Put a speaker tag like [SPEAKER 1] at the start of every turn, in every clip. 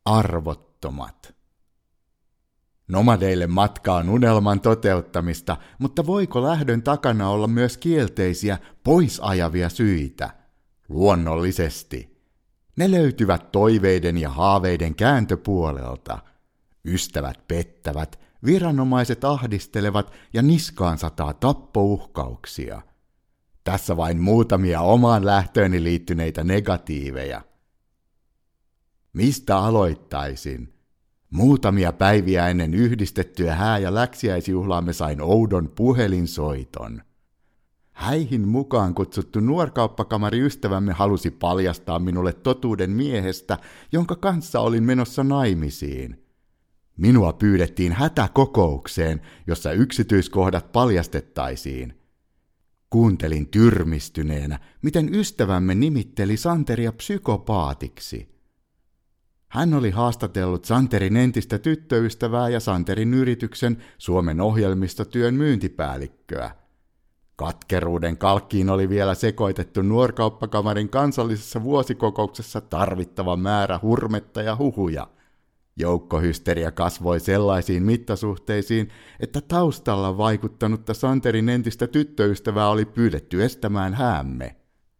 [SPEAKER 1] Arvottomat. Nomadeille matka on unelman toteuttamista, mutta voiko lähdön takana olla myös kielteisiä, poisajavia syitä? Luonnollisesti. Ne löytyvät toiveiden ja haaveiden kääntöpuolelta. Ystävät pettävät, viranomaiset ahdistelevat ja niskaan sataa tappouhkauksia. Tässä vain muutamia omaan lähtööni liittyneitä negatiiveja. Mistä aloittaisin? Muutamia päiviä ennen yhdistettyä hää- ja läksiäisjuhlaamme sain oudon puhelinsoiton. Häihin mukaan kutsuttu nuorkauppakamari-ystävämme halusi paljastaa minulle totuuden miehestä, jonka kanssa olin menossa naimisiin. Minua pyydettiin hätäkokoukseen, jossa yksityiskohdat paljastettaisiin. Kuuntelin tyrmistyneenä, miten ystävämme nimitteli Santeria psykopaatiksi. Hän oli haastatellut Santerin entistä tyttöystävää ja Santerin yrityksen Suomen ohjelmistotyön myyntipäällikköä. Katkeruuden kalkkiin oli vielä sekoitettu nuorkauppakamarin kansallisessa vuosikokouksessa tarvittava määrä hurmetta ja huhuja. Joukkohysteria kasvoi sellaisiin mittasuhteisiin, että taustalla vaikuttanutta Santerin entistä tyttöystävää oli pyydetty estämään häämme.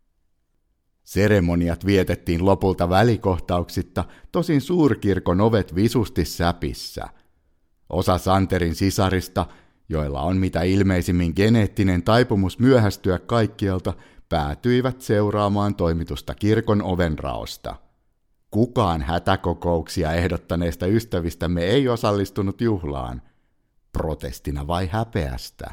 [SPEAKER 1] Seremoniat vietettiin lopulta välikohtauksitta, tosin suurkirkon ovet visusti säpissä. Osa Santerin sisarista, joilla on mitä ilmeisimmin geneettinen taipumus myöhästyä kaikkialta, päätyivät seuraamaan toimitusta kirkon ovenraosta. Kukaan hätäkokouksia ehdottaneista ystävistämme ei osallistunut juhlaan, protestina vai häpeästä.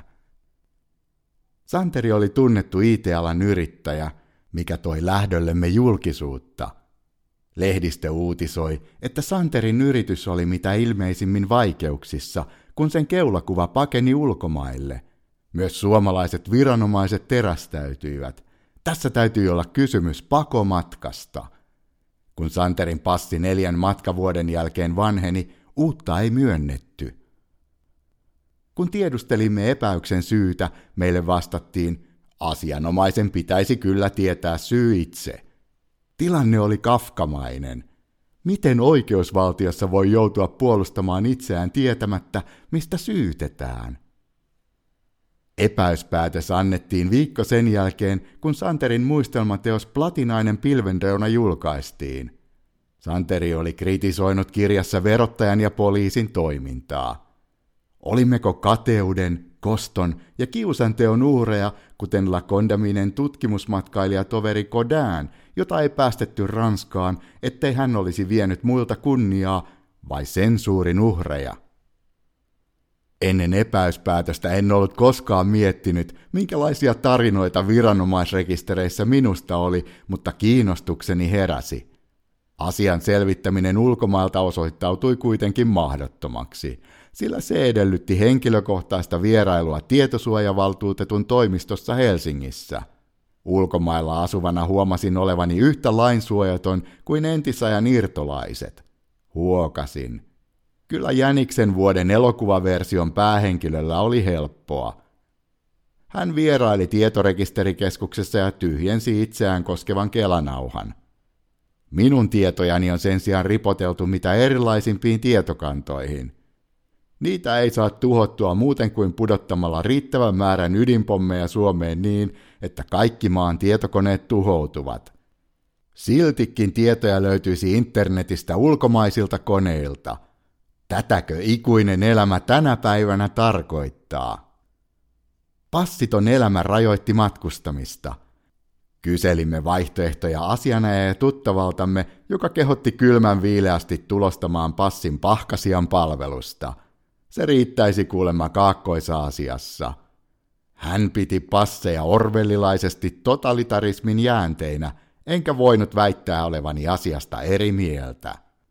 [SPEAKER 1] Santeri oli tunnettu IT-alan yrittäjä, mikä toi lähdöllemme julkisuutta. Lehdistö uutisoi, että Santerin yritys oli mitä ilmeisimmin vaikeuksissa, kun sen keulakuva pakeni ulkomaille. Myös suomalaiset viranomaiset terästäytyivät. Tässä täytyy olla kysymys pakomatkasta. Kun Santerin passi 4 matkavuoden jälkeen vanheni, uutta ei myönnetty. Kun tiedustelimme epäyksen syytä, meille vastattiin, asianomaisen pitäisi kyllä tietää syy itse. Tilanne oli kafkamainen. Miten oikeusvaltiossa voi joutua puolustamaan itseään tietämättä, mistä syytetään? Epäyspäätös annettiin viikko sen jälkeen, kun Santerin muistelmateos Platinainen pilvenreuna julkaistiin. Santeri oli kritisoinut kirjassa verottajan ja poliisin toimintaa. Olimmeko kateuden, koston ja kiusanteon uhreja, kuten La Condaminen tutkimusmatkailijatoveri Godin, jota ei päästetty Ranskaan, ettei hän olisi vienyt muilta kunniaa, vai sensuurin uhreja? Ennen epäyspäätöstä en ollut koskaan miettinyt, minkälaisia tarinoita viranomaisrekistereissä minusta oli, mutta kiinnostukseni heräsi. Asian selvittäminen ulkomailta osoittautui kuitenkin mahdottomaksi, sillä se edellytti henkilökohtaista vierailua tietosuojavaltuutetun toimistossa Helsingissä. Ulkomailla asuvana huomasin olevani yhtä lainsuojaton kuin entisajan irtolaiset. Huokasin. Kyllä Jäniksen vuoden elokuvaversion päähenkilöllä oli helppoa. Hän vieraili tietorekisterikeskuksessa ja tyhjensi itseään koskevan kelanauhan. Minun tietojani on sen sijaan ripoteltu mitä erilaisimpiin tietokantoihin. Niitä ei saa tuhottua muuten kuin pudottamalla riittävän määrän ydinpommeja Suomeen niin, että kaikki maan tietokoneet tuhoutuvat. Siltikin tietoja löytyisi internetistä ulkomaisilta koneilta. Tätäkö ikuinen elämä tänä päivänä tarkoittaa? Passiton elämä rajoitti matkustamista. Kyselimme vaihtoehtoja asianajaja tuttavaltamme, joka kehotti kylmän viileästi tulostamaan passin Pahkasian palvelusta. Se riittäisi kuulemma Kaakkois-Aasiassa. Hän piti passeja orwellilaisesti totalitarismin jäänteinä, enkä voinut väittää olevani asiasta eri mieltä.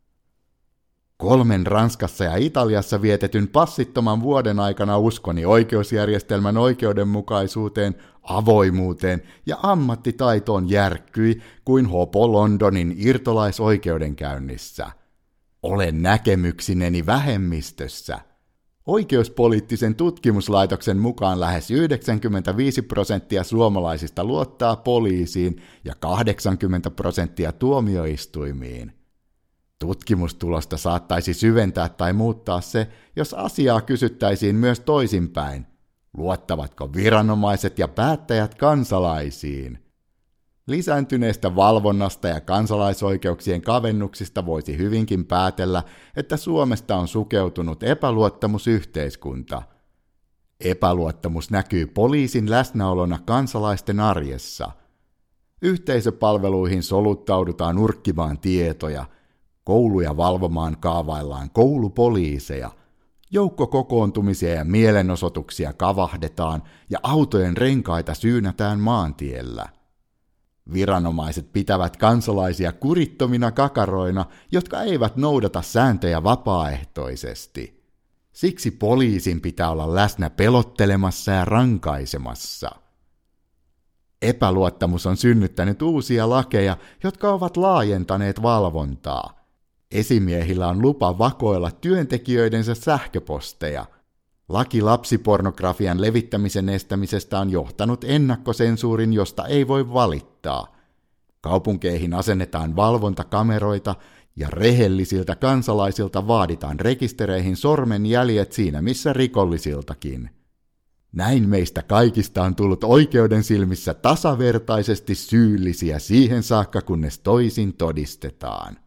[SPEAKER 1] 3 Ranskassa ja Italiassa vietetyn passittoman vuoden aikana uskoni oikeusjärjestelmän oikeudenmukaisuuteen, avoimuuteen ja ammattitaitoon järkkyi kuin hopo Londonin irtolaisoikeudenkäynnissä. Olen näkemyksineni vähemmistössä. Oikeuspoliittisen tutkimuslaitoksen mukaan lähes 95% suomalaisista luottaa poliisiin ja 80% tuomioistuimiin. Tutkimustulosta saattaisi syventää tai muuttaa se, jos asiaa kysyttäisiin myös toisinpäin. Luottavatko viranomaiset ja päättäjät kansalaisiin? Lisääntyneestä valvonnasta ja kansalaisoikeuksien kavennuksista voisi hyvinkin päätellä, että Suomesta on sukeutunut epäluottamusyhteiskunta. Epäluottamus näkyy poliisin läsnäolona kansalaisten arjessa. Yhteisöpalveluihin soluttaudutaan urkkimaan tietoja, kouluja valvomaan kaavaillaan koulupoliiseja, joukkokokoontumisia ja mielenosoituksia kavahdetaan ja autojen renkaita syynätään maantiellä. Viranomaiset pitävät kansalaisia kurittomina kakaroina, jotka eivät noudata sääntöjä vapaaehtoisesti. Siksi poliisin pitää olla läsnä pelottelemassa ja rankaisemassa. Epäluottamus on synnyttänyt uusia lakeja, jotka ovat laajentaneet valvontaa. Esimiehillä on lupa vakoilla työntekijöidensä sähköposteja. Laki lapsipornografian levittämisen estämisestä on johtanut ennakkosensuurin, josta ei voi valittaa. Kaupunkeihin asennetaan valvontakameroita ja rehellisiltä kansalaisilta vaaditaan rekistereihin sormenjäljet siinä missä rikollisiltakin. Näin meistä kaikista on tullut oikeuden silmissä tasavertaisesti syyllisiä siihen saakka, kunnes toisin todistetaan.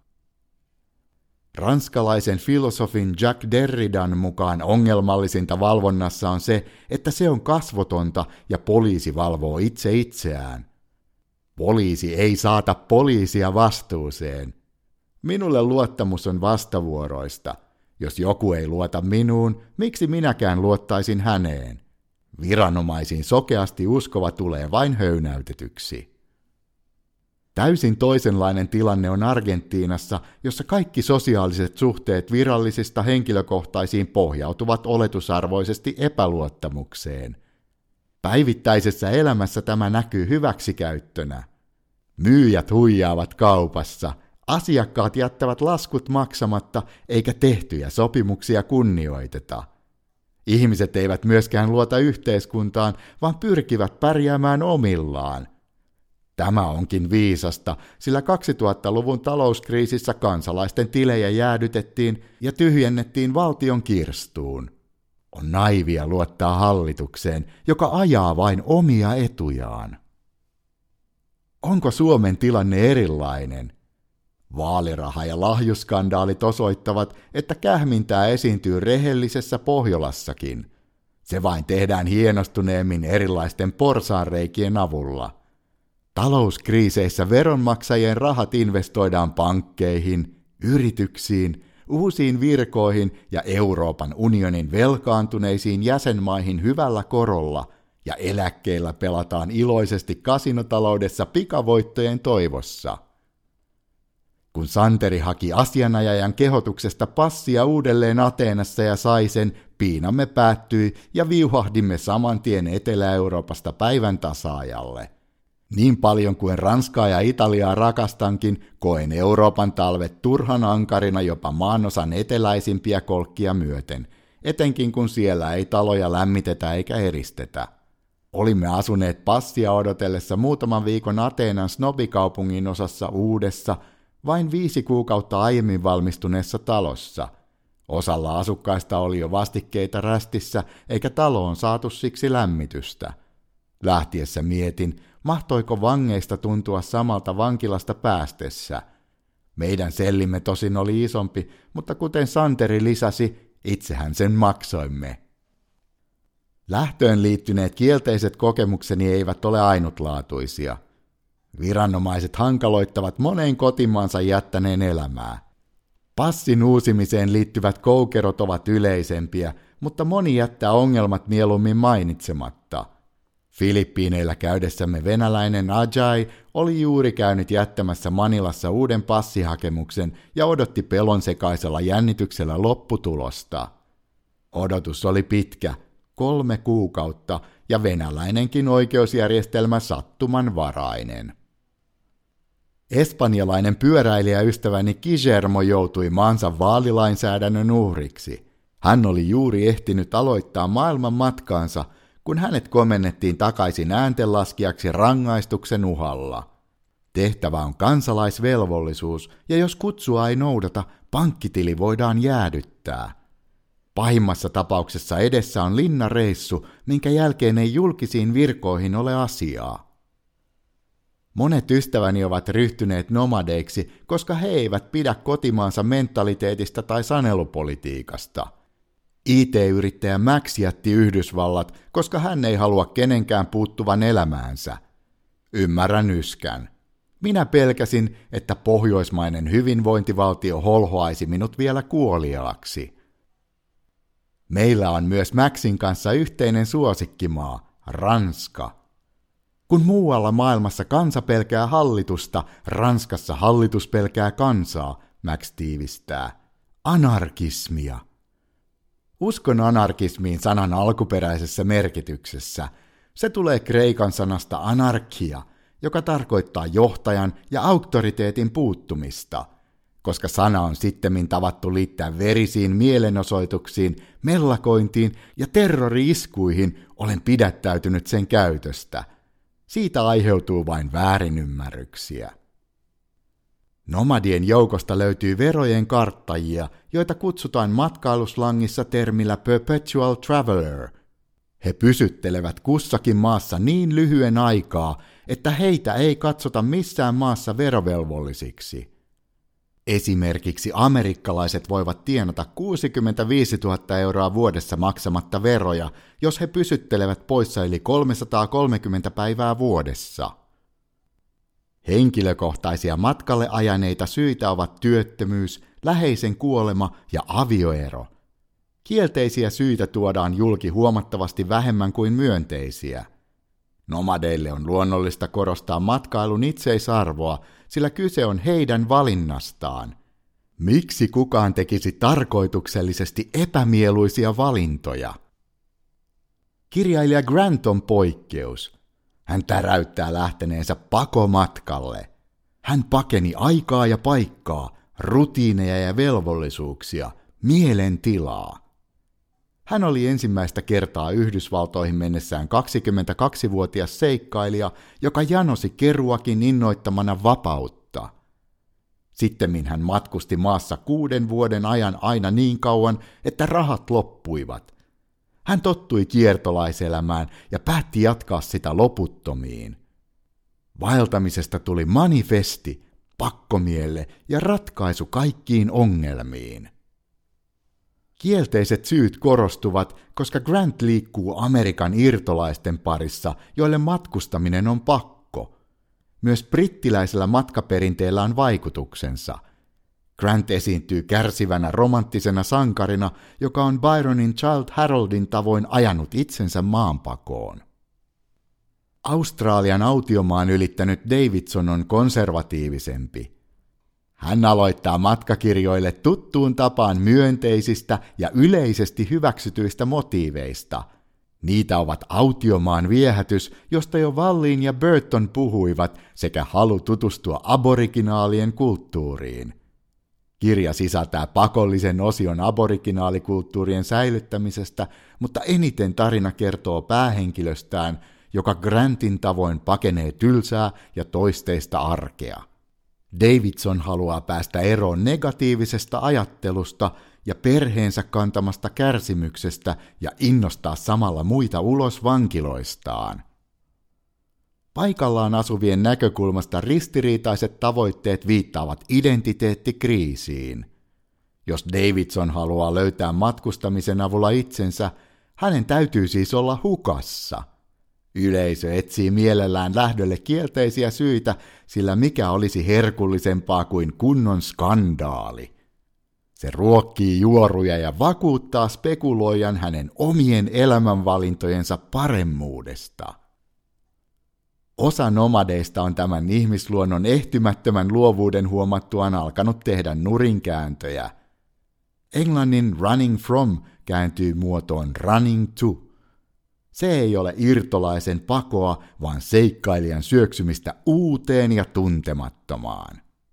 [SPEAKER 1] Ranskalaisen filosofin Jacques Derridan mukaan ongelmallisinta valvonnassa on se, että se on kasvotonta ja poliisi valvoo itse itseään. Poliisi ei saata poliisia vastuuseen. Minulle luottamus on vastavuoroista. Jos joku ei luota minuun, miksi minäkään luottaisin häneen? Viranomaisiin sokeasti uskova tulee vain höynäytetyksi. Täysin toisenlainen tilanne on Argentiinassa, jossa kaikki sosiaaliset suhteet virallisista henkilökohtaisiin pohjautuvat oletusarvoisesti epäluottamukseen. Päivittäisessä elämässä tämä näkyy hyväksikäyttönä. Myyjät huijaavat kaupassa, asiakkaat jättävät laskut maksamatta eikä tehtyjä sopimuksia kunnioiteta. Ihmiset eivät myöskään luota yhteiskuntaan, vaan pyrkivät pärjäämään omillaan. Tämä onkin viisasta, sillä 2000-luvun talouskriisissä kansalaisten tilejä jäädytettiin ja tyhjennettiin valtion kirstuun. On naivia luottaa hallitukseen, joka ajaa vain omia etujaan. Onko Suomen tilanne erilainen? Vaaliraha- ja lahjuskandaalit osoittavat, että kähmintää esiintyy rehellisessä Pohjolassakin. Se vain tehdään hienostuneemmin erilaisten porsaanreikien avulla. Talouskriiseissä veronmaksajien rahat investoidaan pankkeihin, yrityksiin, uusiin virkoihin ja Euroopan unionin velkaantuneisiin jäsenmaihin hyvällä korolla, ja eläkkeillä pelataan iloisesti kasinotaloudessa pikavoittojen toivossa. Kun Santeri haki asianajajan kehotuksesta passia uudelleen Ateenassa ja sai sen, piinamme päättyi ja viuhahdimme saman tien Etelä-Euroopasta päivän tasaajalle. Niin paljon kuin Ranskaa ja Italiaa rakastankin, koen Euroopan talvet turhan ankarina jopa maanosan eteläisimpiä kolkkia myöten, etenkin kun siellä ei taloja lämmitetä eikä eristetä. Olimme asuneet passia odotellessa muutaman viikon Ateenan snobikaupungin osassa uudessa, vain 5 kuukautta aiemmin valmistuneessa talossa. Osalla asukkaista oli jo vastikkeita rästissä, eikä taloon saatu siksi lämmitystä. Lähtiessä mietin, mahtoiko vangeista tuntua samalta vankilasta päästessä. Meidän sellimme tosin oli isompi, mutta kuten Santeri lisäsi, itsehän sen maksoimme. Lähtöön liittyneet kielteiset kokemukseni eivät ole ainutlaatuisia. Viranomaiset hankaloittavat moneen kotimaansa jättäneen elämää. Passin uusimiseen liittyvät koukerot ovat yleisempiä, mutta moni jättää ongelmat mieluummin mainitsematta. Filippiineillä käydessämme venäläinen Ajay oli juuri käynyt jättämässä Manilassa uuden passihakemuksen ja odotti pelonsekaisella jännityksellä lopputulosta. Odotus oli pitkä, 3 kuukautta, ja venäläinenkin oikeusjärjestelmä sattumanvarainen. Espanjalainen pyöräilijäystäväni Guillermo joutui maansa vaalilainsäädännön uhriksi. Hän oli juuri ehtinyt aloittaa maailman matkaansa, kun hänet komennettiin takaisin ääntenlaskijaksi rangaistuksen uhalla. Tehtävä on kansalaisvelvollisuus, ja jos kutsua ei noudata, pankkitili voidaan jäädyttää. Pahimmassa tapauksessa edessä on linnareissu, minkä jälkeen ei julkisiin virkoihin ole asiaa. Monet ystäväni ovat ryhtyneet nomadeiksi, koska he eivät pidä kotimaansa mentaliteetista tai sanelupolitiikasta. IT-yrittäjä Max jätti Yhdysvallat, koska hän ei halua kenenkään puuttuvan elämäänsä. Ymmärrän yskän. Minä pelkäsin, että pohjoismainen hyvinvointivaltio holhoaisi minut vielä kuoliaaksi. Meillä on myös Maxin kanssa yhteinen suosikkimaa, Ranska. Kun muualla maailmassa kansa pelkää hallitusta, Ranskassa hallitus pelkää kansaa, Max tiivistää. Anarkismia. Uskon anarkismiin sanan alkuperäisessä merkityksessä. Se tulee kreikan sanasta anarkia, joka tarkoittaa johtajan ja auktoriteetin puuttumista. Koska sana on sittemmin tavattu liittää verisiin mielenosoituksiin, mellakointiin ja terrori-iskuihin, olen pidättäytynyt sen käytöstä. Siitä aiheutuu vain väärinymmärryksiä. Nomadien joukosta löytyy verojen karttajia, joita kutsutaan matkailuslangissa termillä perpetual traveler. He pysyttelevät kussakin maassa niin lyhyen aikaa, että heitä ei katsota missään maassa verovelvollisiksi. Esimerkiksi amerikkalaiset voivat tienata 65 000 euroa vuodessa maksamatta veroja, jos he pysyttelevät poissa yli 330 päivää vuodessa. Henkilökohtaisia matkalle ajaneita syitä ovat työttömyys, läheisen kuolema ja avioero. Kielteisiä syitä tuodaan julki huomattavasti vähemmän kuin myönteisiä. Nomadeille on luonnollista korostaa matkailun itseisarvoa, sillä kyse on heidän valinnastaan. Miksi kukaan tekisi tarkoituksellisesti epämieluisia valintoja? Kirjailija Grant on poikkeus. Hän täräyttää lähteneensä pakomatkalle. Hän pakeni aikaa ja paikkaa, rutiineja ja velvollisuuksia, mielentilaa. Hän oli ensimmäistä kertaa Yhdysvaltoihin mennessään 22-vuotias seikkailija, joka janosi Kerouacin innoittamana vapautta. Sittemmin hän matkusti maassa 6 vuoden ajan aina niin kauan, että rahat loppuivat. Hän tottui kiertolaiselämään ja päätti jatkaa sitä loputtomiin. Vaeltamisesta tuli manifesti, pakkomielle ja ratkaisu kaikkiin ongelmiin. Kielteiset syyt korostuvat, koska Grant liikkuu Amerikan irtolaisten parissa, joille matkustaminen on pakko. Myös brittiläisellä matkaperinteellä on vaikutuksensa. Grant esiintyy kärsivänä romanttisena sankarina, joka on Byronin Childe Haroldin tavoin ajanut itsensä maanpakoon. Australian autiomaan ylittänyt Davidson on konservatiivisempi. Hän aloittaa matkakirjoille tuttuun tapaan myönteisistä ja yleisesti hyväksytyistä motiiveista. Niitä ovat autiomaan viehätys, josta jo Wallin ja Burton puhuivat, sekä halu tutustua aboriginaalien kulttuuriin. Kirja sisältää pakollisen osion aboriginaalikulttuurien säilyttämisestä, mutta eniten tarina kertoo päähenkilöstään, joka Grantin tavoin pakenee tylsää ja toisteista arkea. Davidson haluaa päästä eroon negatiivisesta ajattelusta ja perheensä kantamasta kärsimyksestä ja innostaa samalla muita ulos vankiloistaan. Paikallaan asuvien näkökulmasta ristiriitaiset tavoitteet viittaavat identiteettikriisiin. Jos Davidson haluaa löytää matkustamisen avulla itsensä, hänen täytyy siis olla hukassa. Yleisö etsii mielellään lähdölle kielteisiä syitä, sillä mikä olisi herkullisempaa kuin kunnon skandaali. Se ruokkii juoruja ja vakuuttaa spekuloijan hänen omien elämänvalintojensa paremmuudesta. Osa nomadeista on tämän ihmisluonnon ehtymättömän luovuuden huomattuaan alkanut tehdä nurinkääntöjä. Englannin running from kääntyy muotoon running to. Se ei ole irtolaisen pakoa, vaan seikkailijan syöksymistä uuteen ja tuntemattomaan.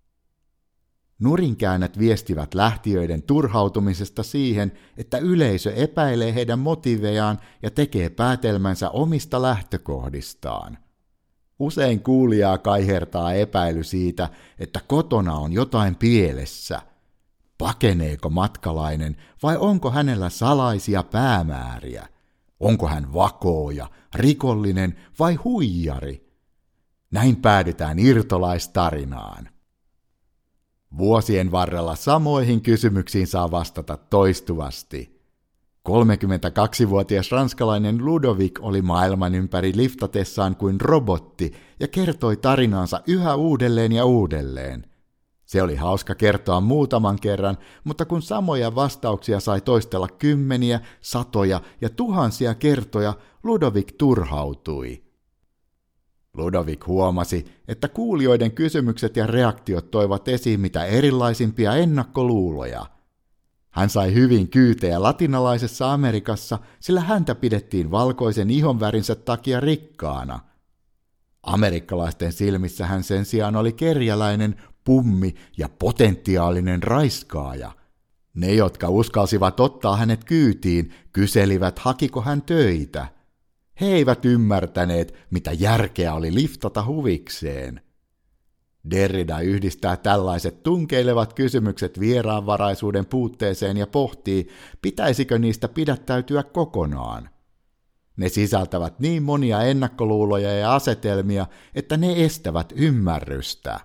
[SPEAKER 1] Nurinkäännöt viestivät lähtijöiden turhautumisesta siihen, että yleisö epäilee heidän motiivejaan ja tekee päätelmänsä omista lähtökohdistaan. Usein kuulijaa kaihertaa epäily siitä, että kotona on jotain pielessä. Pakeneeko matkalainen vai onko hänellä salaisia päämääriä? Onko hän vakooja, rikollinen vai huijari? Näin päädytään irtolaistarinaan. Vuosien varrella samoihin kysymyksiin saa vastata toistuvasti. 32-vuotias ranskalainen Ludovic oli maailman ympäri liftatessaan kuin robotti ja kertoi tarinaansa yhä uudelleen ja uudelleen. Se oli hauska kertoa muutaman kerran, mutta kun samoja vastauksia sai toistella kymmeniä, satoja ja tuhansia kertoja, Ludovic turhautui. Ludovic huomasi, että kuulijoiden kysymykset ja reaktiot toivat esiin mitä erilaisimpia ennakkoluuloja. Hän sai hyvin kyytejä latinalaisessa Amerikassa, sillä häntä pidettiin valkoisen ihonvärinsä takia rikkaana. Amerikkalaisten silmissä hän sen sijaan oli kerjäläinen, pummi ja potentiaalinen raiskaaja. Ne, jotka uskalsivat ottaa hänet kyytiin, kyselivät, hakiko hän töitä. He eivät ymmärtäneet, mitä järkeä oli liftata huvikseen. Derrida yhdistää tällaiset tunkeilevat kysymykset vieraanvaraisuuden puutteeseen ja pohtii, pitäisikö niistä pidättäytyä kokonaan. Ne sisältävät niin monia ennakkoluuloja ja asetelmia, että ne estävät ymmärrystä.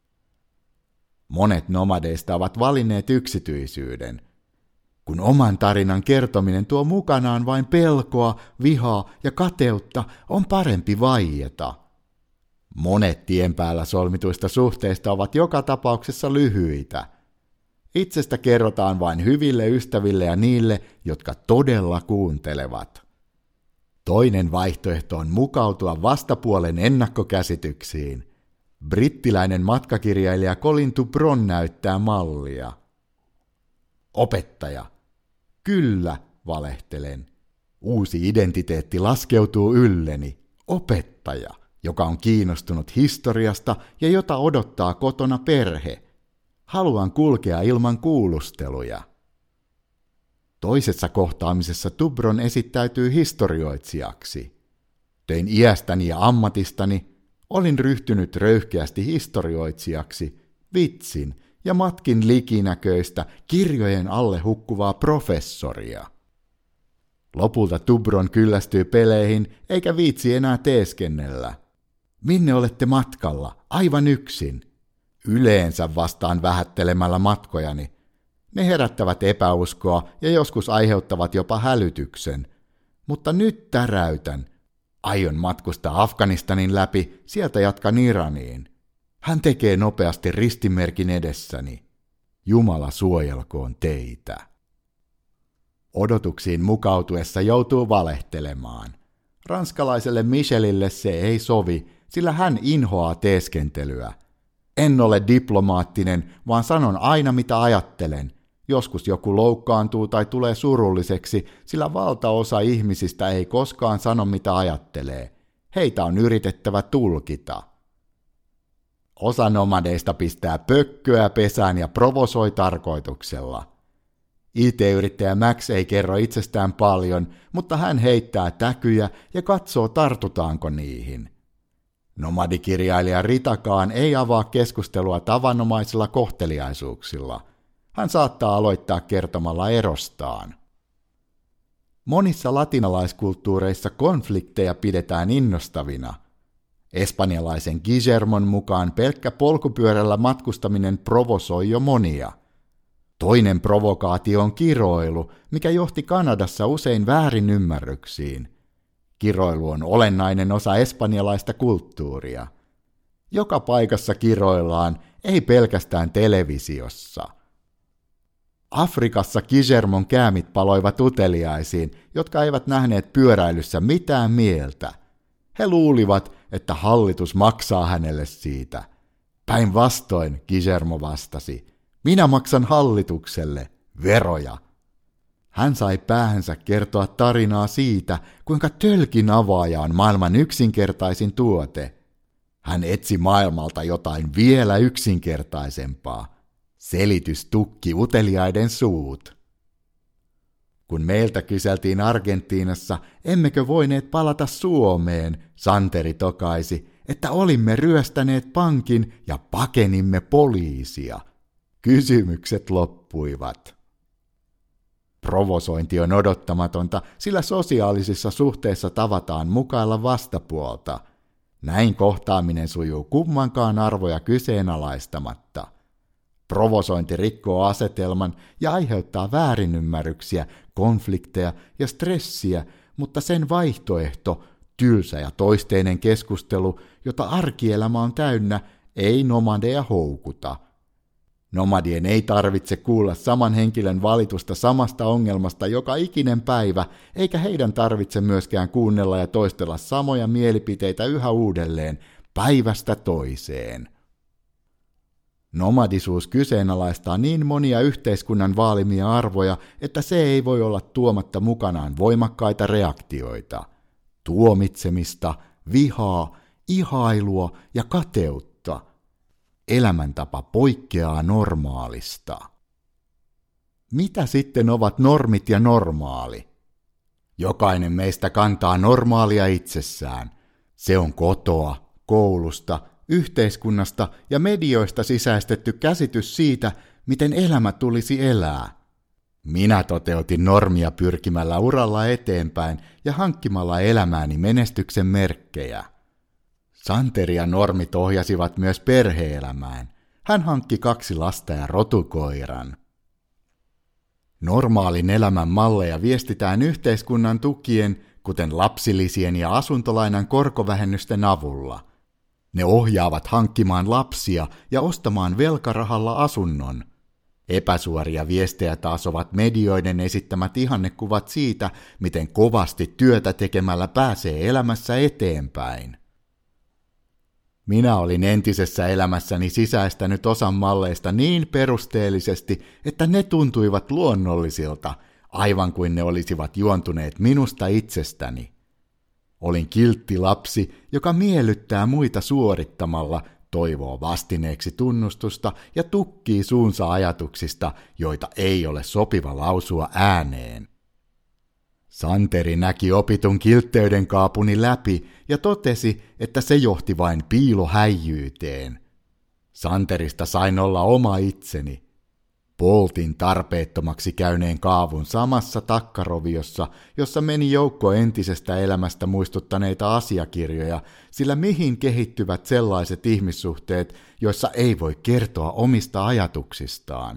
[SPEAKER 1] Monet nomadeista ovat valinneet yksityisyyden. Kun oman tarinan kertominen tuo mukanaan vain pelkoa, vihaa ja kateutta, on parempi vaieta. Monet tien päällä solmituista suhteista ovat joka tapauksessa lyhyitä. Itsestä kerrotaan vain hyville ystäville ja niille, jotka todella kuuntelevat. Toinen vaihtoehto on mukautua vastapuolen ennakkokäsityksiin. Brittiläinen matkakirjailija Colin Dubron näyttää mallia. Opettaja. Kyllä, valehtelen. Uusi identiteetti laskeutuu ylleni. Opettaja, joka on kiinnostunut historiasta ja jota odottaa kotona perhe. Haluan kulkea ilman kuulusteluja. Toisessa kohtaamisessa Dubron esittäytyy historioitsijaksi. Tein iästäni ja ammatistani, olin ryhtynyt röyhkeästi historioitsijaksi, vitsin ja matkin likinäköistä kirjojen alle hukkuvaa professoria. Lopulta Dubron kyllästyy peleihin eikä viitsi enää teeskennellä. Minne olette matkalla? Aivan yksin. Yleensä vastaan vähättelemällä matkojani. Ne herättävät epäuskoa ja joskus aiheuttavat jopa hälytyksen. Mutta nyt täräytän. Aion matkustaa Afganistanin läpi, sieltä jatkan Iraniin. Hän tekee nopeasti ristimerkin edessäni. Jumala suojelkoon teitä. Odotuksiin mukautuessa joutuu valehtelemaan. Ranskalaiselle Michelille se ei sovi, sillä hän inhoaa teeskentelyä. En ole diplomaattinen, vaan sanon aina mitä ajattelen. Joskus joku loukkaantuu tai tulee surulliseksi, sillä valtaosa ihmisistä ei koskaan sano mitä ajattelee. Heitä on yritettävä tulkita. Osa nomadeista pistää pökköä pesään ja provosoi tarkoituksella. IT-yrittäjä Max ei kerro itsestään paljon, mutta hän heittää täkyjä ja katsoo tartutaanko niihin. Nomadikirjailija Ritakaan ei avaa keskustelua tavanomaisilla kohteliaisuuksilla. Hän saattaa aloittaa kertomalla erostaan. Monissa latinalaiskulttuureissa konflikteja pidetään innostavina. Espanjalaisen Guillermon mukaan pelkkä polkupyörällä matkustaminen provosoi jo monia. Toinen provokaatio on kiroilu, mikä johti Kanadassa usein väärinymmärryksiin. Kiroilu on olennainen osa espanjalaista kulttuuria. Joka paikassa kiroillaan, ei pelkästään televisiossa. Afrikassa Guillermon käämit paloivat uteliaisiin, jotka eivät nähneet pyöräilyssä mitään mieltä. He luulivat, että hallitus maksaa hänelle siitä. Päinvastoin, Guillermo vastasi, minä maksan hallitukselle veroja. Hän sai päähänsä kertoa tarinaa siitä, kuinka tölkin avaaja on maailman yksinkertaisin tuote. Hän etsi maailmalta jotain vielä yksinkertaisempaa. Selitys tukki uteliaiden suut. Kun meiltä kyseltiin Argentiinassa, emmekö voineet palata Suomeen, Santeri tokaisi, että olimme ryöstäneet pankin ja pakenimme poliisia. Kysymykset loppuivat. Provosointi on odottamatonta, sillä sosiaalisissa suhteissa tavataan mukailla vastapuolta. Näin kohtaaminen sujuu kummankaan arvoja kyseenalaistamatta. Provosointi rikkoo asetelman ja aiheuttaa väärinymmärryksiä, konflikteja ja stressiä, mutta sen vaihtoehto, tylsä ja toisteinen keskustelu, jota arkielämä on täynnä, ei nomadeja houkuta. Nomadien ei tarvitse kuulla saman henkilön valitusta samasta ongelmasta joka ikinen päivä, eikä heidän tarvitse myöskään kuunnella ja toistella samoja mielipiteitä yhä uudelleen, päivästä toiseen. Nomadisuus kyseenalaistaa niin monia yhteiskunnan vaalimia arvoja, että se ei voi olla tuomatta mukanaan voimakkaita reaktioita, tuomitsemista, vihaa, ihailua ja kateutta. Elämäntapa poikkeaa normaalista. Mitä sitten ovat normit ja normaali? Jokainen meistä kantaa normaalia itsessään. Se on kotoa, koulusta, yhteiskunnasta ja medioista sisäistetty käsitys siitä, miten elämä tulisi elää. Minä toteutin normia pyrkimällä uralla eteenpäin ja hankkimalla elämääni menestyksen merkkejä. Santeri ja normit ohjasivat myös perhe-elämään. Hän hankki 2 lasta ja rotukoiran. Normaalin elämän malleja viestitään yhteiskunnan tukien, kuten lapsilisien ja asuntolainan korkovähennysten avulla. Ne ohjaavat hankkimaan lapsia ja ostamaan velkarahalla asunnon. Epäsuoria viestejä taas ovat medioiden esittämät ihannekuvat siitä, miten kovasti työtä tekemällä pääsee elämässä eteenpäin. Minä olin entisessä elämässäni sisäistänyt osan malleista niin perusteellisesti, että ne tuntuivat luonnollisilta, aivan kuin ne olisivat juontuneet minusta itsestäni. Olin kiltti lapsi, joka miellyttää muita suorittamalla, toivoo vastineeksi tunnustusta ja tukkii suunsa ajatuksista, joita ei ole sopiva lausua ääneen. Santeri näki opitun kiltteyden kaapuni läpi ja totesi, että se johti vain piilohäijyyteen. Santerista sain olla oma itseni. Poltin tarpeettomaksi käyneen kaavun samassa takkaroviossa, jossa meni joukko entisestä elämästä muistuttaneita asiakirjoja, sillä mihin kehittyvät sellaiset ihmissuhteet, joissa ei voi kertoa omista ajatuksistaan.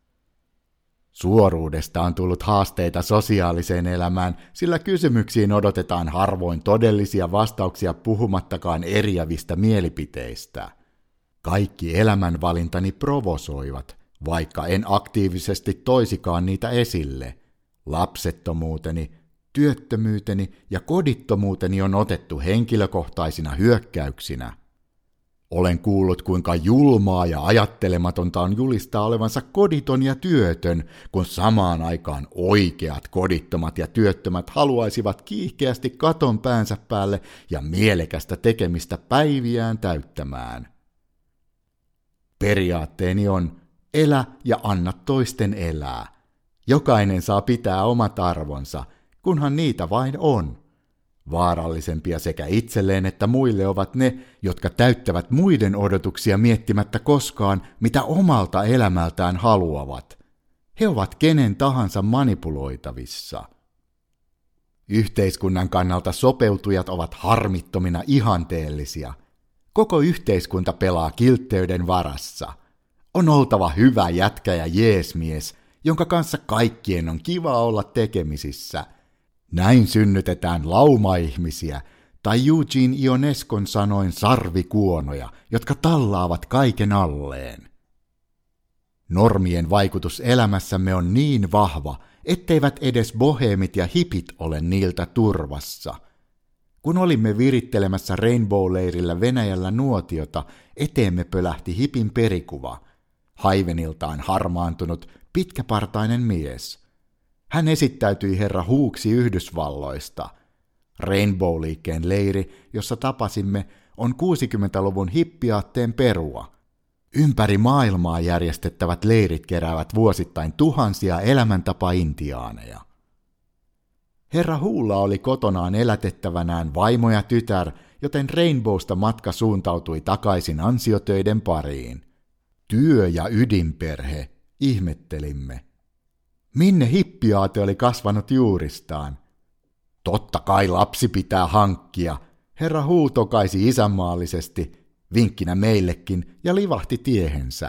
[SPEAKER 1] Suoruudesta on tullut haasteita sosiaaliseen elämään, sillä kysymyksiin odotetaan harvoin todellisia vastauksia puhumattakaan eriävistä mielipiteistä. Kaikki elämänvalintani provosoivat, vaikka en aktiivisesti toisikaan niitä esille. Lapsettomuuteni, työttömyyteni ja kodittomuuteni on otettu henkilökohtaisina hyökkäyksinä. Olen kuullut, kuinka julmaa ja ajattelematonta on julistaa olevansa koditon ja työtön, kun samaan aikaan oikeat kodittomat ja työttömät haluaisivat kiihkeästi katon päänsä päälle ja mielekästä tekemistä päiviään täyttämään. Periaatteeni on elä ja anna toisten elää. Jokainen saa pitää omat arvonsa, kunhan niitä vain on. Vaarallisempia sekä itselleen että muille ovat ne, jotka täyttävät muiden odotuksia miettimättä koskaan, mitä omalta elämältään haluavat. He ovat kenen tahansa manipuloitavissa. Yhteiskunnan kannalta sopeutujat ovat harmittomina ihanteellisia. Koko yhteiskunta pelaa kiltteyden varassa. On oltava hyvä jätkä ja jeesmies, jonka kanssa kaikkien on kiva olla tekemisissä. Näin synnytetään lauma-ihmisiä, tai Eugene Ionescon sanoin sarvikuonoja, jotka tallaavat kaiken alleen. Normien vaikutus elämässämme on niin vahva, etteivät edes boheemit ja hipit ole niiltä turvassa. Kun olimme virittelemässä Rainbow-leirillä Venäjällä nuotiota, eteemme pölähti hipin perikuva, haiveniltaan harmaantunut, pitkäpartainen mies. Hän esittäytyi herra Huuksi Yhdysvalloista. Rainbow-liikkeen leiri, jossa tapasimme, on 60-luvun hippiaatteen perua. Ympäri maailmaa järjestettävät leirit keräävät vuosittain tuhansia elämäntapa-intiaaneja. Herra Huulla oli kotonaan elätettävänään vaimo ja tytär, joten Rainbowsta matka suuntautui takaisin ansiotöiden pariin. Työ- ja ydinperhe, ihmettelimme. Minne hippiaate oli kasvanut juuristaan? Totta kai lapsi pitää hankkia, herra huutokaisi isänmaallisesti, vinkkinä meillekin, ja livahti tiehensä.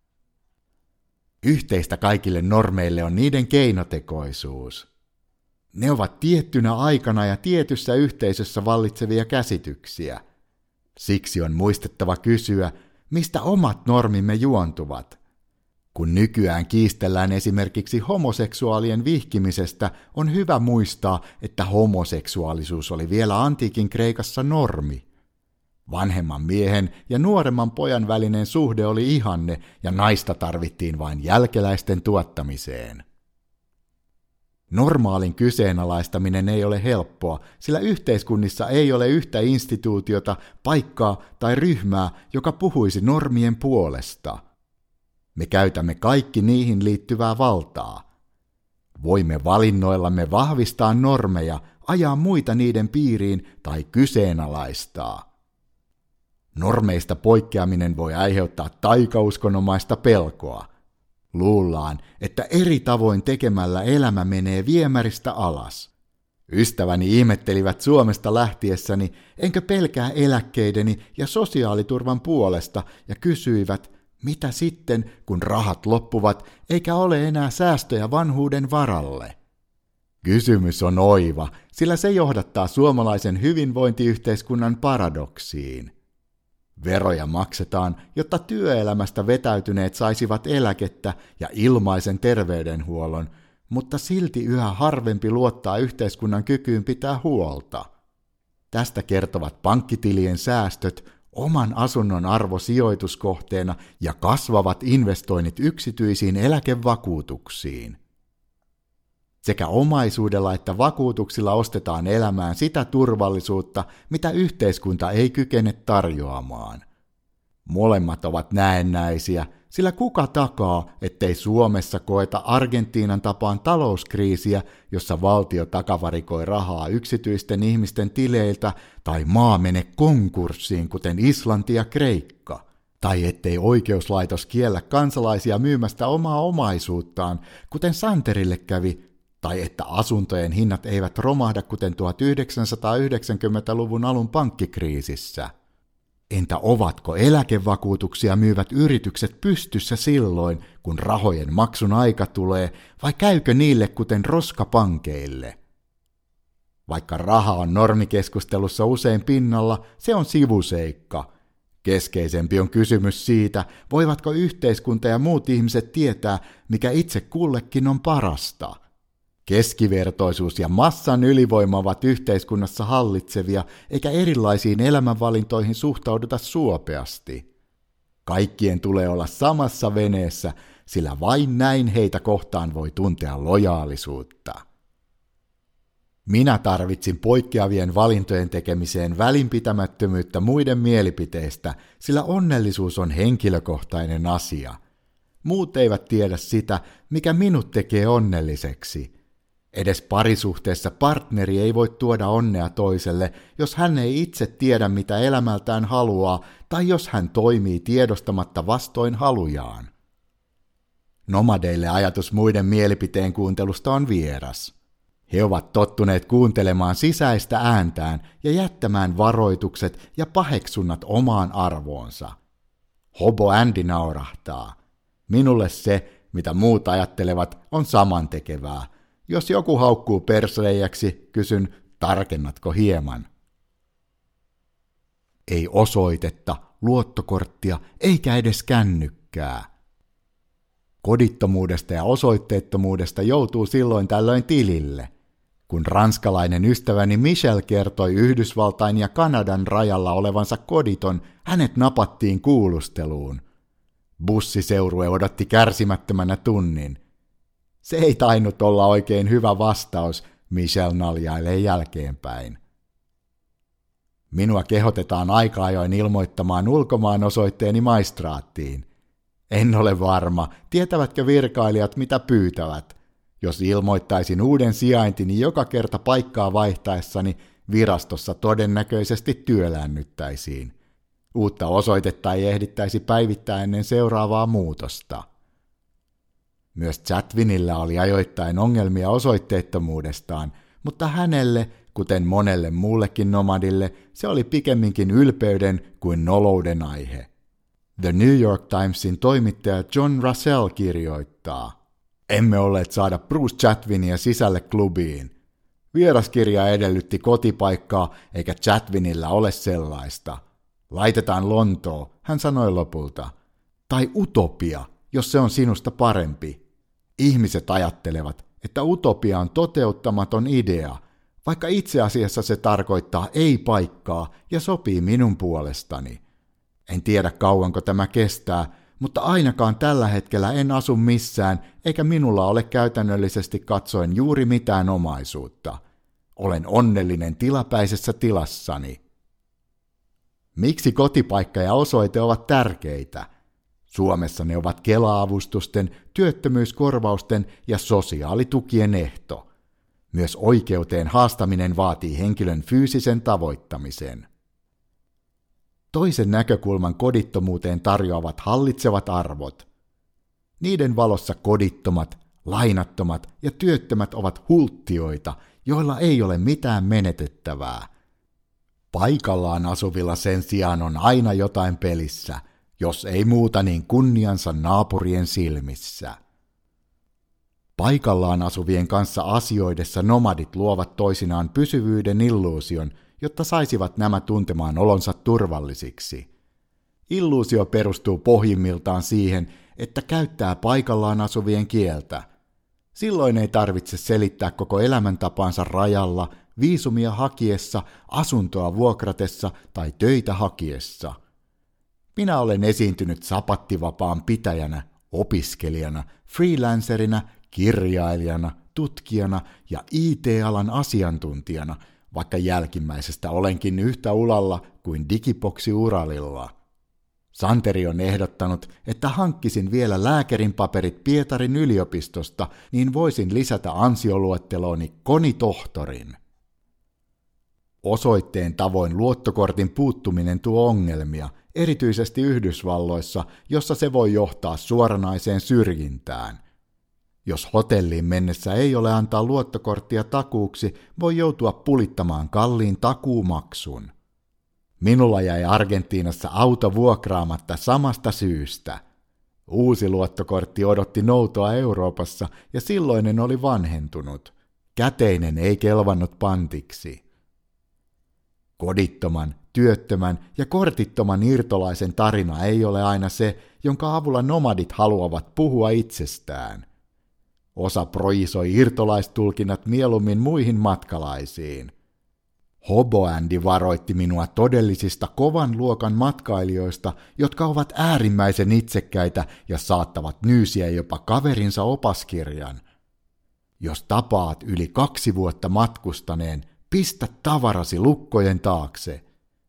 [SPEAKER 1] Yhteistä kaikille normeille on niiden keinotekoisuus. Ne ovat tiettynä aikana ja tietyssä yhteisössä vallitsevia käsityksiä. Siksi on muistettava kysyä, mistä omat normimme juontuvat. Kun nykyään kiistellään esimerkiksi homoseksuaalien vihkimisestä, on hyvä muistaa, että homoseksuaalisuus oli vielä antiikin Kreikassa normi. Vanhemman miehen ja nuoremman pojan välinen suhde oli ihanne ja naista tarvittiin vain jälkeläisten tuottamiseen. Normaalin kyseenalaistaminen ei ole helppoa, sillä yhteiskunnissa ei ole yhtä instituutiota, paikkaa tai ryhmää, joka puhuisi normien puolesta. Me käytämme kaikki niihin liittyvää valtaa. Voimme valinnoillamme vahvistaa normeja, ajaa muita niiden piiriin tai kyseenalaistaa. Normeista poikkeaminen voi aiheuttaa taikauskonomaista pelkoa. Luullaan, että eri tavoin tekemällä elämä menee viemäristä alas. Ystäväni ihmettelivät Suomesta lähtiessäni, enkö pelkää eläkkeideni ja sosiaaliturvan puolesta, ja kysyivät, mitä sitten, kun rahat loppuvat, eikä ole enää säästöjä vanhuuden varalle? Kysymys on oiva, sillä se johdattaa suomalaisen hyvinvointiyhteiskunnan paradoksiin. Veroja maksetaan, jotta työelämästä vetäytyneet saisivat eläkettä ja ilmaisen terveydenhuollon, mutta silti yhä harvempi luottaa yhteiskunnan kykyyn pitää huolta. Tästä kertovat pankkitilien säästöt, oman asunnon arvo sijoituskohteena ja kasvavat investoinnit yksityisiin eläkevakuutuksiin. Sekä omaisuudella että vakuutuksilla ostetaan elämään sitä turvallisuutta, mitä yhteiskunta ei kykene tarjoamaan. Molemmat ovat näennäisiä, sillä kuka takaa, ettei Suomessa koeta Argentiinan tapaan talouskriisiä, jossa valtio takavarikoi rahaa yksityisten ihmisten tileiltä tai maa mene konkurssiin, kuten Islanti ja Kreikka, tai ettei oikeuslaitos kiellä kansalaisia myymästä omaa omaisuuttaan, kuten Santerille kävi, tai että asuntojen hinnat eivät romahda kuten 1990-luvun alun pankkikriisissä. Entä ovatko eläkevakuutuksia myyvät yritykset pystyssä silloin, kun rahojen maksun aika tulee, vai käykö niille kuten roskapankeille? Vaikka raha on normikeskustelussa usein pinnalla, se on sivuseikka. Keskeisempi on kysymys siitä, voivatko yhteiskunta ja muut ihmiset tietää, mikä itse kullekin on parasta. Keskivertoisuus ja massan ylivoima ovat yhteiskunnassa hallitsevia, eikä erilaisiin elämänvalintoihin suhtauduta suopeasti. Kaikkien tulee olla samassa veneessä, sillä vain näin heitä kohtaan voi tuntea lojaalisuutta. Minä tarvitsin poikkeavien valintojen tekemiseen välinpitämättömyyttä muiden mielipiteistä, sillä onnellisuus on henkilökohtainen asia. Muut eivät tiedä sitä, mikä minut tekee onnelliseksi. Edes parisuhteessa partneri ei voi tuoda onnea toiselle, jos hän ei itse tiedä, mitä elämältään haluaa, tai jos hän toimii tiedostamatta vastoin halujaan. Nomadeille ajatus muiden mielipiteen kuuntelusta on vieras. He ovat tottuneet kuuntelemaan sisäistä ääntään ja jättämään varoitukset ja paheksunnat omaan arvoonsa. Hobo Andy naurahtaa. Minulle se, mitä muut ajattelevat, on samantekevää. Jos joku haukkuu persleijäksi, kysyn, tarkennatko hieman? Ei osoitetta, luottokorttia, eikä edes kännykkää. Kodittomuudesta ja osoitteettomuudesta joutuu silloin tällöin tilille. Kun ranskalainen ystäväni Michel kertoi Yhdysvaltain ja Kanadan rajalla olevansa koditon, hänet napattiin kuulusteluun. Bussiseurue odotti kärsimättömänä tunnin. Se ei tainnut olla oikein hyvä vastaus, Michel naljailee jälkeenpäin. Minua kehotetaan aika ajoin ilmoittamaan ulkomaan osoitteeni maistraattiin. En ole varma, tietävätkö virkailijat mitä pyytävät. Jos ilmoittaisin uuden sijaintini joka kerta paikkaa vaihtaessani, virastossa todennäköisesti työläännyttäisiin. Uutta osoitetta ei ehdittäisi päivittää ennen seuraavaa muutosta. Myös Chatwinillä oli ajoittain ongelmia osoitteettomuudestaan, mutta hänelle, kuten monelle muullekin nomadille, se oli pikemminkin ylpeyden kuin nolouden aihe. The New York Timesin toimittaja John Russell kirjoittaa: "Emme olleet saada Bruce Chatwinia sisälle klubiin. Vieraskirja edellytti kotipaikkaa, eikä Chatwinillä ole sellaista. Laitetaan Lontoo", hän sanoi lopulta. "Tai utopia, jos se on sinusta parempi. Ihmiset ajattelevat, että utopia on toteuttamaton idea, vaikka itse asiassa se tarkoittaa ei-paikkaa ja sopii minun puolestani. En tiedä kauanko tämä kestää, mutta ainakaan tällä hetkellä en asu missään, eikä minulla ole käytännöllisesti katsoen juuri mitään omaisuutta. Olen onnellinen tilapäisessä tilassani." Miksi kotipaikka ja osoite ovat tärkeitä? Suomessa ne ovat Kela-avustusten, työttömyyskorvausten ja sosiaalitukien ehto. Myös oikeuteen haastaminen vaatii henkilön fyysisen tavoittamisen. Toisen näkökulman kodittomuuteen tarjoavat hallitsevat arvot. Niiden valossa kodittomat, lainattomat ja työttömät ovat hulttioita, joilla ei ole mitään menetettävää. Paikallaan asuvilla sen sijaan on aina jotain pelissä, jos ei muuta niin kunniansa naapurien silmissä. Paikallaan asuvien kanssa asioidessa nomadit luovat toisinaan pysyvyyden illuusion, jotta saisivat nämä tuntemaan olonsa turvallisiksi. Illuusio perustuu pohjimmiltaan siihen, että käyttää paikallaan asuvien kieltä. Silloin ei tarvitse selittää koko elämäntapaansa rajalla, viisumia hakiessa, asuntoa vuokratessa tai töitä hakiessa. Minä olen esiintynyt sapattivapaan pitäjänä, opiskelijana, freelancerina, kirjailijana, tutkijana ja IT-alan asiantuntijana, vaikka jälkimmäisestä olenkin yhtä ulalla kuin digiboksi-uralilla. Santeri on ehdottanut, että hankkisin vielä lääkärin paperit Pietarin yliopistosta, niin voisin lisätä ansioluettelooni konitohtorin. Osoitteen tavoin luottokortin puuttuminen tuo ongelmia, erityisesti Yhdysvalloissa, jossa se voi johtaa suoranaiseen syrjintään. Jos hotelliin mennessä ei ole antaa luottokorttia takuuksi, voi joutua pulittamaan kalliin takuumaksun. Minulla jäi Argentiinassa auto vuokraamatta samasta syystä. Uusi luottokortti odotti noutoa Euroopassa ja silloinen oli vanhentunut. Käteinen ei kelvannut pantiksi. Kodittoman, työttömän ja kortittoman irtolaisen tarina ei ole aina se, jonka avulla nomadit haluavat puhua itsestään. Osa projisoi irtolaistulkinnat mieluummin muihin matkalaisiin. Hobo Andy varoitti minua todellisista kovan luokan matkailijoista, jotka ovat äärimmäisen itsekkäitä ja saattavat nyysiä jopa kaverinsa opaskirjan. Jos tapaat yli 2 vuotta matkustaneen, pistä tavarasi lukkojen taakse.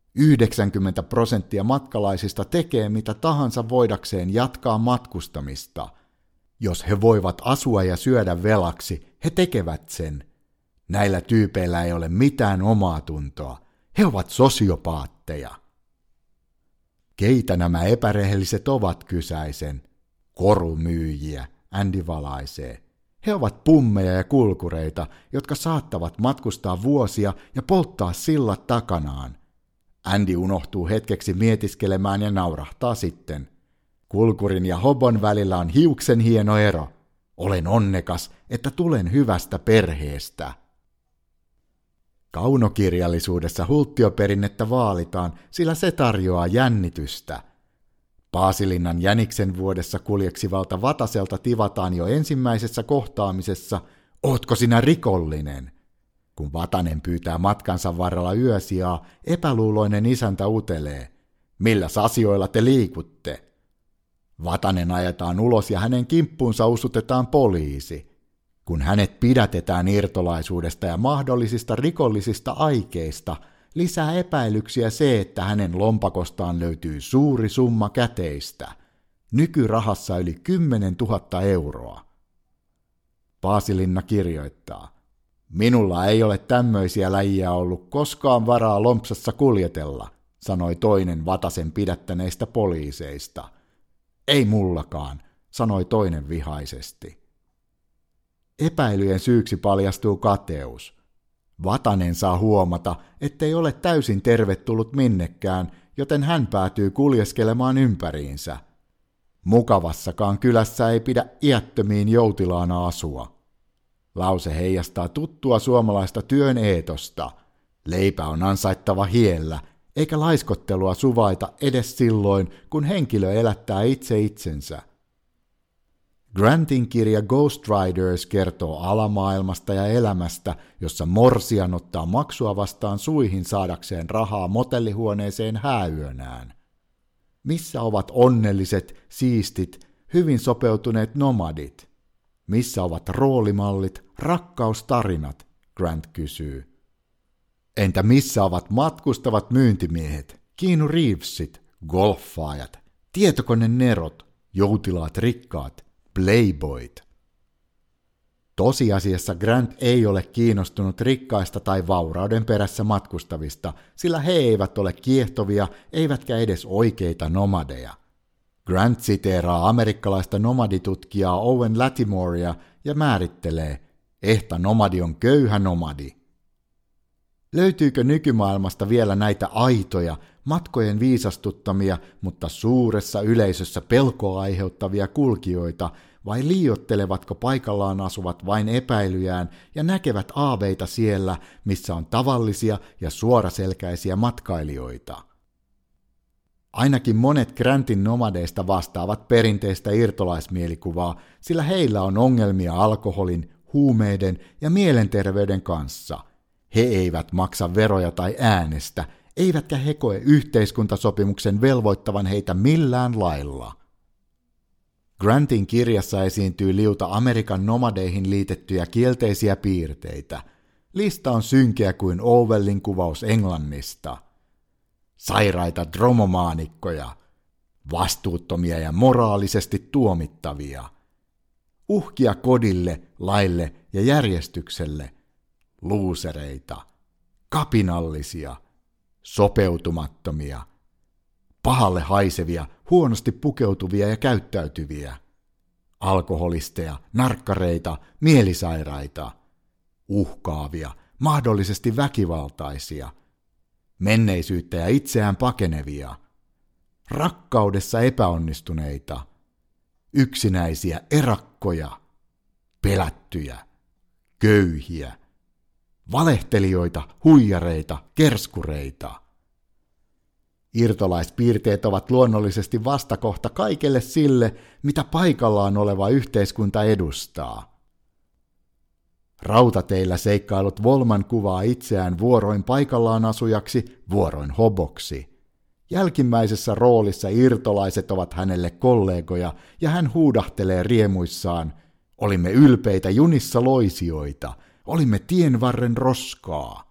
[SPEAKER 1] 90% matkalaisista tekee mitä tahansa voidakseen jatkaa matkustamista. Jos he voivat asua ja syödä velaksi, he tekevät sen. Näillä tyypeillä ei ole mitään omaa tuntoa. He ovat sosiopaatteja. Keitä nämä epärehelliset ovat, kysäisen? Korumyyjiä, Andy valaisee. He ovat pummeja ja kulkureita, jotka saattavat matkustaa vuosia ja polttaa sillat takanaan. Andy unohtuu hetkeksi mietiskelemään ja naurahtaa sitten. Kulkurin ja hobon välillä on hiuksen hieno ero. Olen onnekas, että tulen hyvästä perheestä. Kaunokirjallisuudessa hulttioperinnettä vaalitaan, sillä se tarjoaa jännitystä. Paasilinnan jäniksen vuodessa kuljeksivalta Vataselta tivataan jo ensimmäisessä kohtaamisessa, ootko sinä rikollinen? Kun Vatanen pyytää matkansa varrella yösijaa, epäluuloinen isäntä utelee, milläs asioilla te liikutte? Vatanen ajetaan ulos ja hänen kimppuunsa usutetaan poliisi. Kun hänet pidätetään irtolaisuudesta ja mahdollisista rikollisista aikeista, lisää epäilyksiä se, että hänen lompakostaan löytyy suuri summa käteistä, nykyrahassa yli 10 000 euroa. Paasilinna kirjoittaa, Minulla ei ole tämmöisiä läjiä ollut koskaan varaa Lompsassa kuljetella, sanoi toinen Vatasen pidättäneistä poliiseista. Ei mullakaan, sanoi toinen vihaisesti. Epäilyjen syyksi paljastuu kateus. Vatanen saa huomata, ettei ole täysin tervetullut minnekään, joten hän päätyy kuljeskelemaan ympäriinsä. Mukavassakaan kylässä ei pidä iättömiin joutilaana asua. Lause heijastaa tuttua suomalaista työn eetosta. Leipä on ansaittava hiellä, eikä laiskottelua suvaita edes silloin, kun henkilö elättää itse itsensä. Grantin kirja Ghost Riders kertoo alamaailmasta ja elämästä, jossa morsian ottaa maksua vastaan suihin saadakseen rahaa motellihuoneeseen hääyönään. Missä ovat onnelliset, siistit, hyvin sopeutuneet nomadit? Missä ovat roolimallit, rakkaustarinat, Grant kysyy. Entä missä ovat matkustavat myyntimiehet, Keanu Reevesit, golfaajat, tietokonenerot, joutilaat rikkaat, playboyt? Tosiasiassa Grant ei ole kiinnostunut rikkaista tai vaurauden perässä matkustavista, sillä he eivät ole kiehtovia eivätkä edes oikeita nomadeja. Grant siteeraa amerikkalaista nomaditutkijaa Owen Latimorea ja määrittelee, ehta nomadi on köyhä nomadi. Löytyykö nykymaailmasta vielä näitä aitoja, matkojen viisastuttamia, mutta suuressa yleisössä pelkoa aiheuttavia kulkijoita, vai liioittelevatko paikallaan asuvat vain epäilyjään ja näkevät aaveita siellä, missä on tavallisia ja suoraselkäisiä matkailijoita? Ainakin monet Grantin nomadeista vastaavat perinteistä irtolaismielikuvaa, sillä heillä on ongelmia alkoholin, huumeiden ja mielenterveyden kanssa. He eivät maksa veroja tai äänestä, eivätkä he koe yhteiskuntasopimuksen velvoittavan heitä millään lailla. Grantin kirjassa esiintyy liuta Amerikan nomadeihin liitettyjä kielteisiä piirteitä. Lista on synkeä kuin Orwellin kuvaus Englannista. Sairaita dromomaanikkoja, vastuuttomia ja moraalisesti tuomittavia, uhkia kodille, laille ja järjestykselle, luusereita, kapinallisia, sopeutumattomia, pahalle haisevia, huonosti pukeutuvia ja käyttäytyviä, alkoholisteja, narkkareita, mielisairaita, uhkaavia, mahdollisesti väkivaltaisia, menneisyyttä ja itseään pakenevia, rakkaudessa epäonnistuneita, yksinäisiä erakkoja, pelättyjä, köyhiä, valehtelijoita, huijareita, kerskureita. Irtolaispiirteet ovat luonnollisesti vastakohta kaikelle sille, mitä paikallaan oleva yhteiskunta edustaa. Rautateillä seikkailut Volman kuvaa itseään vuoroin paikallaan asujaksi, vuoroin hoboksi. Jälkimmäisessä roolissa irtolaiset ovat hänelle kollegoja ja hän huudahtelee riemuissaan, olimme ylpeitä junissa loisioita, olimme tienvarren roskaa.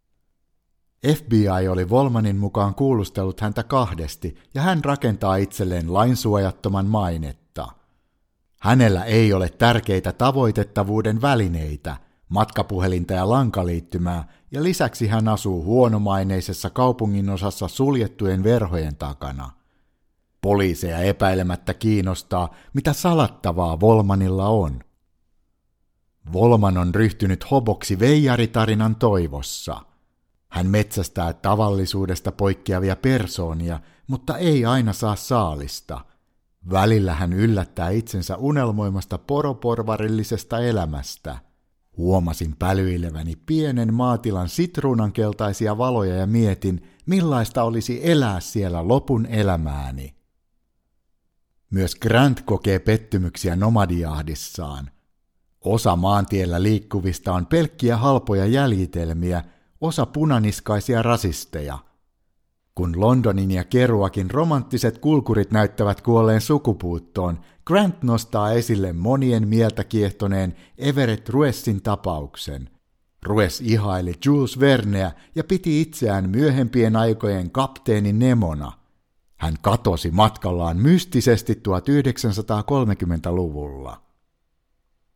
[SPEAKER 1] FBI oli Volmanin mukaan kuulustellut häntä kahdesti ja hän rakentaa itselleen lainsuojattoman mainetta. Hänellä ei ole tärkeitä tavoitettavuuden välineitä, matkapuhelinta ja lankaliittymää, ja lisäksi hän asuu huonomaineisessa kaupunginosassa suljettujen verhojen takana. Poliiseja epäilemättä kiinnostaa, mitä salattavaa Volmanilla on. Volman on ryhtynyt hoboksi veijaritarinan toivossa. Hän metsästää tavallisuudesta poikkeavia persoonia, mutta ei aina saa saalista. Välillä hän yllättää itsensä unelmoimasta poroporvarillisesta elämästä. Huomasin pälyileväni pienen maatilan sitruunankeltaisia valoja ja mietin, millaista olisi elää siellä lopun elämääni. Myös Grant kokee pettymyksiä nomadijahdissaan. Osa maantiellä liikkuvista on pelkkiä halpoja jäljitelmiä, osa punaniskaisia rasisteja. Kun Londonin ja Keruakin romanttiset kulkurit näyttävät kuolleen sukupuuttoon, Grant nostaa esille monien mieltä kiehtoneen Everett Ruessin tapauksen. Ruess ihaili Jules Verneä ja piti itseään myöhempien aikojen kapteeni Nemona. Hän katosi matkallaan mystisesti 1930-luvulla.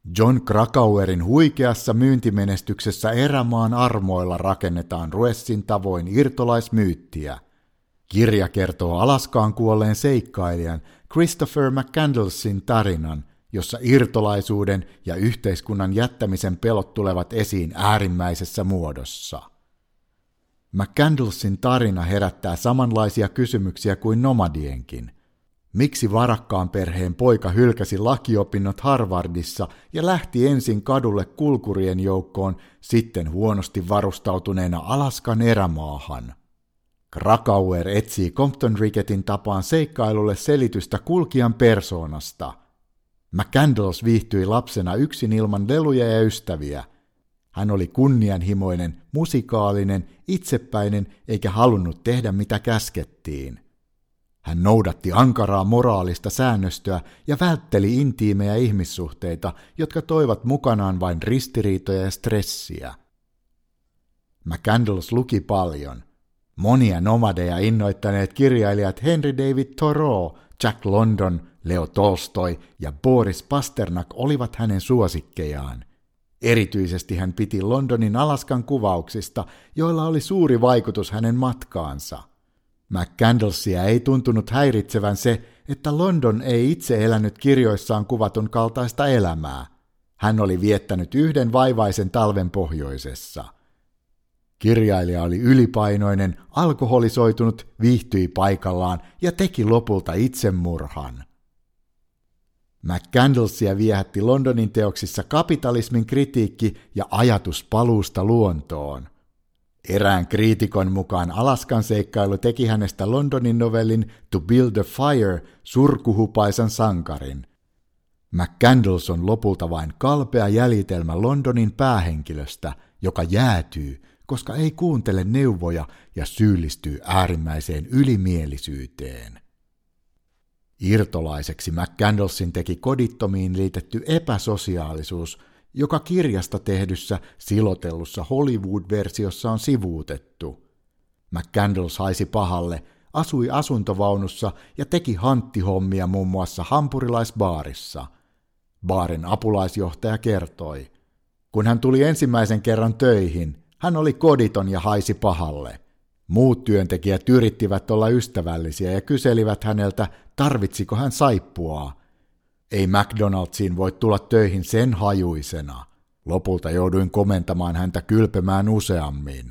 [SPEAKER 1] John Krakauerin huikeassa myyntimenestyksessä erämaan armoilla rakennetaan Ruessin tavoin irtolaismyyttiä. Kirja kertoo Alaskaan kuolleen seikkailijan Christopher McCandlessin tarinan, jossa irtolaisuuden ja yhteiskunnan jättämisen pelot tulevat esiin äärimmäisessä muodossa. McCandlessin tarina herättää samanlaisia kysymyksiä kuin nomadienkin. Miksi varakkaan perheen poika hylkäsi lakiopinnot Harvardissa ja lähti ensin kadulle kulkurien joukkoon, sitten huonosti varustautuneena Alaskan erämaahan? Krakauer etsii Compton Ricketin tapaan seikkailulle selitystä kulkijan persoonasta. McCandless viihtyi lapsena yksin ilman leluja ja ystäviä. Hän oli kunnianhimoinen, musikaalinen, itsepäinen eikä halunnut tehdä mitä käskettiin. Hän noudatti ankaraa moraalista säännöstöä ja vältteli intiimejä ihmissuhteita, jotka toivat mukanaan vain ristiriitoja ja stressiä. McCandless luki paljon. Monia nomadeja innoittaneet kirjailijat Henry David Thoreau, Jack London, Leo Tolstoi ja Boris Pasternak olivat hänen suosikkejaan. Erityisesti hän piti Londonin Alaskan kuvauksista, joilla oli suuri vaikutus hänen matkaansa. McCandlessia ei tuntunut häiritsevän se, että London ei itse elänyt kirjoissaan kuvatun kaltaista elämää. Hän oli viettänyt yhden vaivaisen talven pohjoisessa. Kirjailija oli ylipainoinen, alkoholisoitunut, viihtyi paikallaan ja teki lopulta itsemurhan. McCandlessia viehätti Londonin teoksissa kapitalismin kritiikki ja ajatus paluusta luontoon. Erään kriitikon mukaan Alaskan seikkailu teki hänestä Londonin novellin To Build a Fire surkuhupaisan sankarin. McCandless on lopulta vain kalpea jäljitelmä Londonin päähenkilöstä, joka jäätyy, koska ei kuuntele neuvoja ja syyllistyy äärimmäiseen ylimielisyyteen. Irtolaiseksi McCandlessin teki kodittomiin liitetty epäsosiaalisuus, joka kirjasta tehdyssä silotellussa Hollywood-versiossa on sivuutettu. McCandless haisi pahalle, asui asuntovaunussa ja teki hanttihommia muun muassa hampurilaisbaarissa. Baarin apulaisjohtaja kertoi, kun hän tuli ensimmäisen kerran töihin, hän oli koditon ja haisi pahalle. Muut työntekijät yrittivät olla ystävällisiä ja kyselivät häneltä, tarvitsiko hän saippuaa. Ei McDonald'siin voi tulla töihin sen hajuisena. Lopulta jouduin komentamaan häntä kylpemään useammin.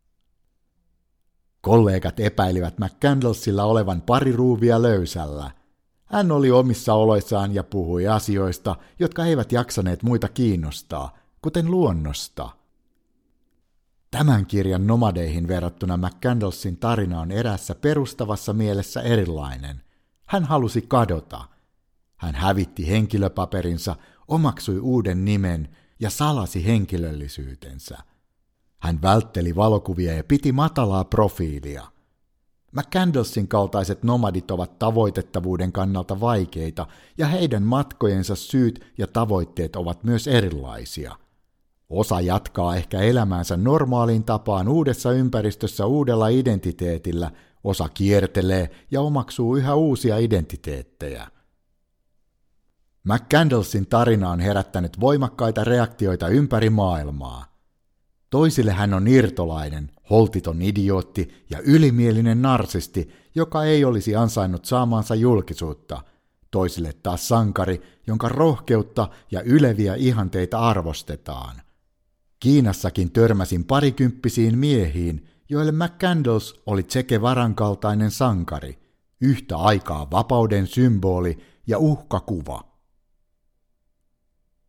[SPEAKER 1] Kollegat epäilivät McCandlessilla olevan pari ruuvia löysällä. Hän oli omissa oloissaan ja puhui asioista, jotka eivät jaksaneet muita kiinnostaa, kuten luonnosta. Tämän kirjan nomadeihin verrattuna McCandlessin tarina on eräässä perustavassa mielessä erilainen. Hän halusi kadota. Hän hävitti henkilöpaperinsa, omaksui uuden nimen ja salasi henkilöllisyytensä. Hän vältteli valokuvia ja piti matalaa profiilia. McCandlessin kaltaiset nomadit ovat tavoitettavuuden kannalta vaikeita ja heidän matkojensa syyt ja tavoitteet ovat myös erilaisia. Osa jatkaa ehkä elämäänsä normaaliin tapaan uudessa ympäristössä uudella identiteetillä, osa kiertelee ja omaksuu yhä uusia identiteettejä. McCandlessin tarina on herättänyt voimakkaita reaktioita ympäri maailmaa. Toisille hän on irtolainen, holtiton idiootti ja ylimielinen narsisti, joka ei olisi ansainnut saamaansa julkisuutta. Toisille taas sankari, jonka rohkeutta ja yleviä ihanteita arvostetaan. Kiinassakin törmäsin parikymppisiin miehiin, joille McCandless oli Che Guevaran kaltainen sankari, yhtä aikaa vapauden symboli ja uhkakuva.